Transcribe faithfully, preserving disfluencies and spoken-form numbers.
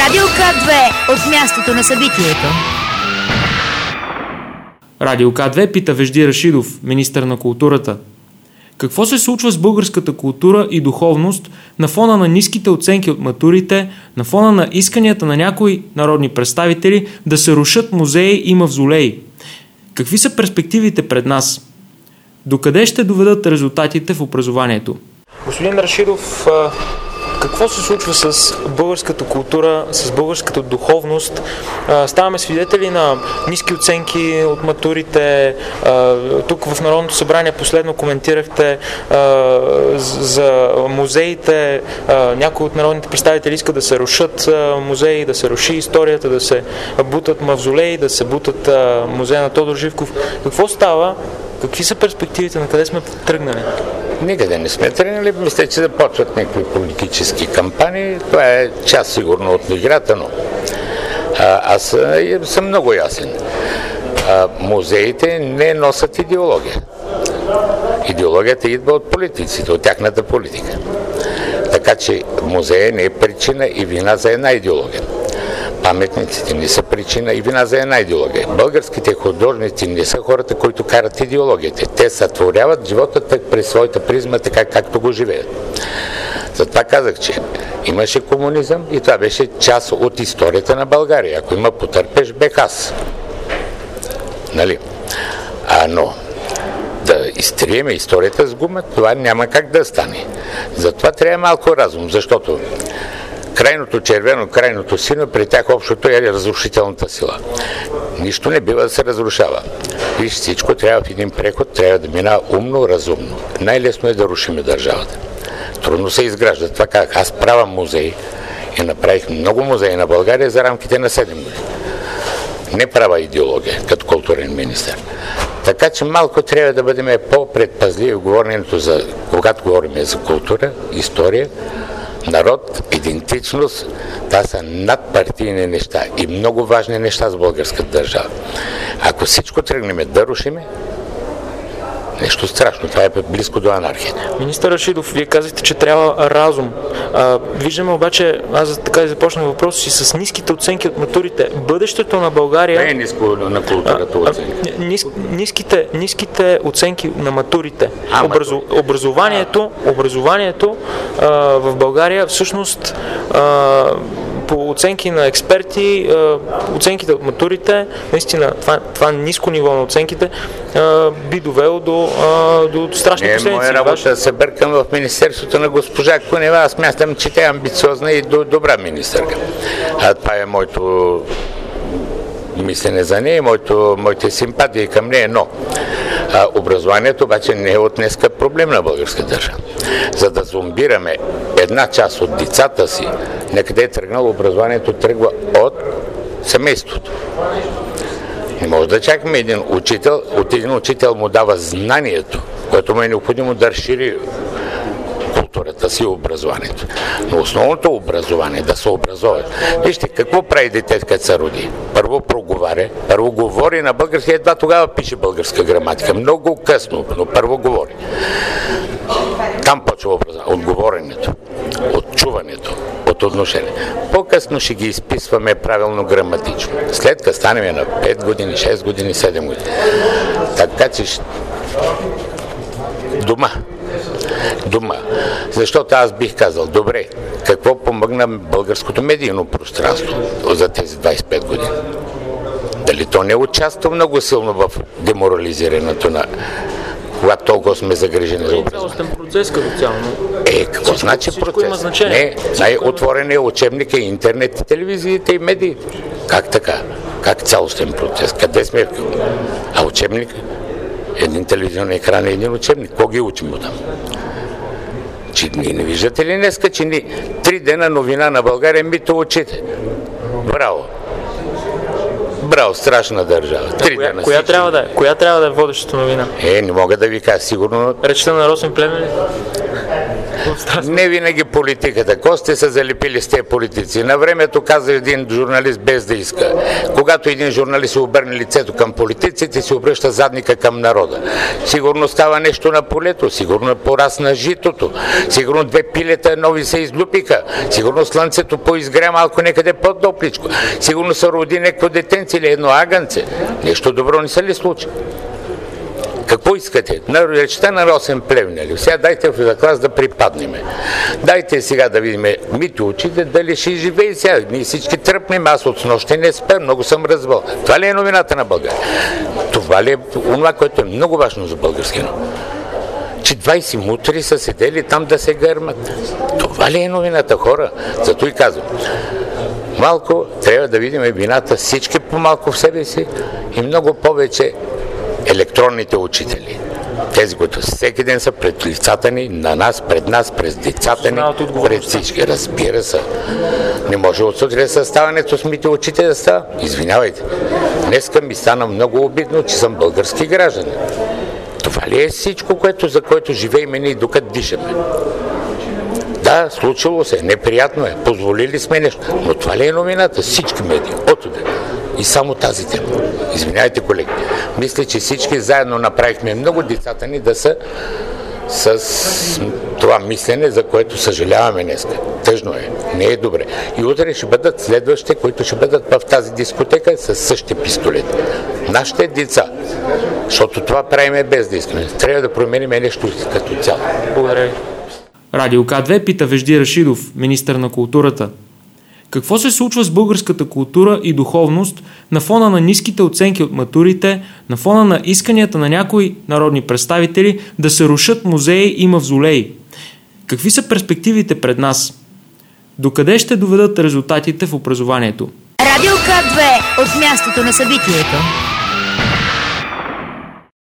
Радио К две от мястото на събитието. Радио К две пита Вежди Рашидов, министър на културата. Какво се случва с българската култура и духовност на фона на ниските оценки от матурите, на фона на исканията на някои народни представители да се рушат музеи и мавзолеи? Какви са перспективите пред нас? Докъде ще доведат резултатите в образованието? Господин Рашидов, какво се случва с българската култура, с българската духовност? Ставаме свидетели на ниски оценки от матурите. Тук в Народното събрание последно коментирахте за музеите. Някои от народните представители искат да се рушат музеи, да се руши историята, да се бутат мавзолеи, да се бутат музея на Тодор Живков. Какво става? Какви са перспективите? На къде сме тръгнали? Никъде не сме тръгнали. Мисля, че започват някакви политически кампании. Това е част сигурно от играта, но а, аз а, съм много ясен. А, музеите не носят идеология. Идеологията идва от политиците, от тяхната политика. Така че музея не е причина и вина за една идеология. Паметниците не са причина и вина за една идеология. Българските художници не са хората, които карат идеологията. Те сътворяват живота так през своята призма, така както го живеят. Затова казах, че имаше комунизъм и това беше част от историята на България. Ако има потърпеш, бех аз. Нали? А, но да изтриеме историята с гума, това няма как да стане. Затова трябва малко разум, защото крайното червено, крайното сино, при тях общото е разрушителната сила. Нищо не бива да се разрушава. Виж, всичко трябва в един преход, трябва да минава умно, разумно. Най-лесно е да рушиме държавата. Трудно се изгражда. Това как аз правя музей и направих много музеи на България за рамките на седем години. Не права идеология, като културен министър. Така че малко трябва да бъдем по-предпазливи в говоренето за, когато говорим за култура, история, народ, идентичност, това са надпартийни неща и много важни неща за българската държава. Ако всичко тръгнем да рушиме, нещо страшно, това е близко до анархията. Министър Рашидов, вие казахте, че трябва разум. А, виждаме обаче, аз така и започнах въпроса си, с ниските оценки от матурите. Бъдещето на България... Не е ниско на културата оценки. Нис, ниските, ниските оценки на матурите. А, Образу, матури. образованието, образованието а, в България всъщност а, по оценки на експерти, оценките от матурите, наистина това, това ниско ниво на оценките би довело до, до страшни не, последици. Моя работа да се бъркам в Министерството на госпожа Кунева. Аз смятам, че тя е амбициозна и добра министърка. А това е моето мислене за нея и моето, моите симпатии към нея, но а, образованието обаче не е от днеска проблем на българска държава. За да зомбираме една част от децата си, некъде е тръгнало образованието, тръгва от семейството. Не може да чакаме един учител, от един учител му дава знанието, което му е необходимо да разшири културата си и образованието. Но основното образование, да се образоват. Вижте, какво прави дете, като се роди? Първо проговаря, първо говори на български, едва тогава пише българска граматика. Много късно, но първо говори. Там почва образование. От говоренето, от чуването, от отношение. По-късно ще ги изписваме правилно граматично. След като станем на пет години, шест години, седем години. Така че дома. Дома. Защото аз бих казал, добре, какво помогна българското медийно пространство за тези двайсет и пет години? Дали то не участва много силно в деморализирането на когато толкова сме загрижени за образование? Цялостен процес като цяло. Е, какво всичко, значи всичко процес? Има значение. Не, най-отворен е учебника, интернет, телевизиите и медии. Как така? Как цялостен процес? Къде сме? А учебник? Един телевизионен екран и един учебник. Кого ги учим там? Че ние не виждате ли днеска, че ни три дена новина на България мито очите? Браво! Браво, страшна държава. Да, Три коя, дена коя, трябва да е? коя трябва да е водещата новина? Е, не мога да ви кажа, сигурно... Речта на Росен Плевнелиев? Не винаги политиката. Ко сте се залепили с тези политици? На времето каза един журналист без да иска. Когато един журналист се обърне лицето към политиците, се обръща задника към народа. Сигурно става нещо на полето, сигурно порасна житото, сигурно две пилета нови се излюпиха, сигурно слънцето поизгря малко некъде по-топличко, сигурно се роди някакво детенце или едно агънце. Нещо добро не се ли случи? Какво искате? На речта на Росен Плевнелев. Сега дайте в клас да припаднеме. Дайте сега да видим мити очите, дали ще живее сега. Ние всички тръпнем, аз от нощи не спя, много съм развал. Това ли е новината на България? Това ли е това, което е много важно за българския народ? Че двайсет мутри са седели там да се гърмат. Това ли е новината, хора? Зато и казвам. Малко трябва да видим вината всички по-малко в себе си и много повече електронните учители. Тези, които всеки ден са пред лицата ни, на нас, пред нас, през децата ни, пред всички. Разбира се. Не може от сутрин съставането с мити очите да става. Извинявайте. Днеска ми стана много обидно, че съм български гражданин. Това ли е всичко, което, за което живеем ние докато дишаме? Да, случило се, неприятно е, позволили сме нещо, но това ли е новината? Всички медии, отуде. И само тази тема. Извинявайте, колеги. Мисля, че всички заедно направихме много децата ни да са с това мислене, за което съжаляваме днес. Тъжно е. Не е добре. И утре ще бъдат следващите, които ще бъдат в тази дискотека с същите пистолети. Нашите деца. Защото това правиме без да искаме. Трябва да променим нещо като цяло. Благодаря ви. Радио К две пита Вежди Рашидов, министър на културата. Какво се случва с българската култура и духовност на фона на ниските оценки от матурите, на фона на исканията на някои народни представители да се рушат музеи и мавзолеи? Какви са перспективите пред нас? Докъде ще доведат резултатите в образованието? Радио К две от мястото на събитието.